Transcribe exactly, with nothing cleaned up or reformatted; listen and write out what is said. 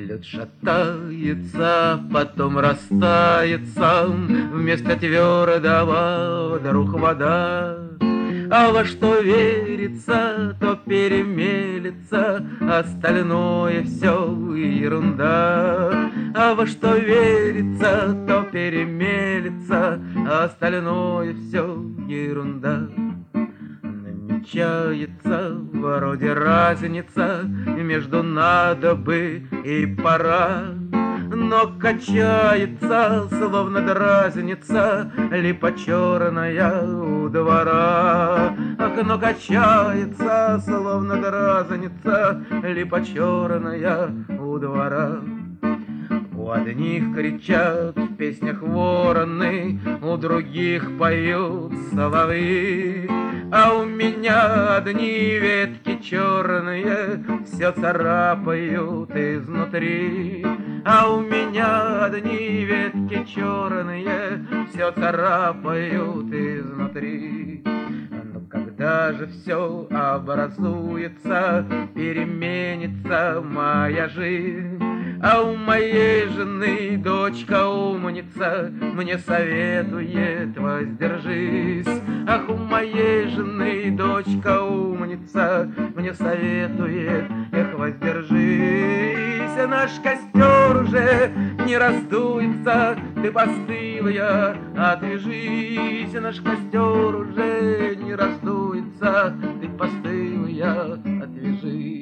Лед шатается, потом растается, вместо твердого вдруг вода. А во что верится, то перемелется, остальное все ерунда. А во что верится, то перемелется, остальное все ерунда. Намечается вроде разница между надо бы и пора, но качается, словно дразнится, липа черная у двора. Ах, но качается, словно дразнится, липа черная у двора. У одних кричат в песнях вороны, у других поют соловьи, а у меня одни ветки черные все царапают изнутри. А у меня одни ветки черные все царапают изнутри. Но когда же все образуется, переменится моя жизнь, а у моей жены дочка умница мне советует: воздержись. Ах, у моей жены дочка умница мне советует: эх, воздержись. Наш костер уже не раздуется, ты постылая, отвяжись. Наш костер уже не раздуется, ты постылая, отвяжись.